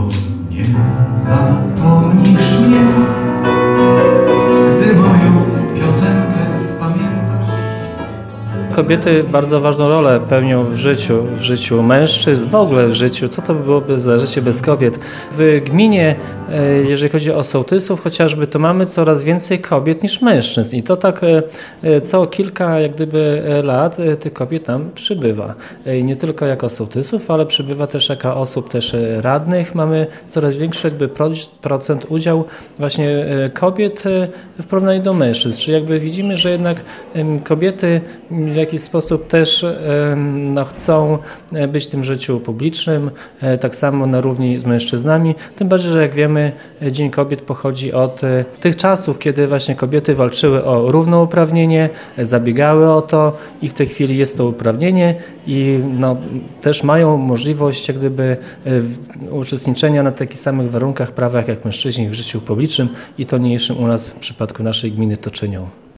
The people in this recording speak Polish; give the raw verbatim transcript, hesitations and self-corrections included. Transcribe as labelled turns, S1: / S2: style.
S1: nie zapomnisz mnie, gdy moją piosenkę spamiętasz.
S2: Kobiety bardzo ważną rolę pełnią w życiu, w życiu mężczyzn, w ogóle w życiu. Co to by byłoby za życie bez kobiet? W gminie, jeżeli chodzi o sołtysów chociażby, to mamy coraz więcej kobiet niż mężczyzn i to tak co kilka jak gdyby lat tych kobiet tam przybywa. I nie tylko jako sołtysów, ale przybywa też jako osób też radnych. Mamy coraz większy jakby procent udział właśnie kobiet w porównaniu do mężczyzn. Czyli jakby widzimy, że jednak kobiety w jakiś sposób też no, chcą być w tym życiu publicznym, tak samo na równi z mężczyznami. Tym bardziej, że jak wiemy, Dzień Kobiet pochodzi od tych czasów, kiedy właśnie kobiety walczyły o równouprawnienie, zabiegały o to i w tej chwili jest to uprawnienie i no, też mają możliwość jak gdyby uczestniczenia na takich samych warunkach, prawach jak mężczyźni w życiu publicznym i to niniejszym u nas w przypadku naszej gminy to czynią.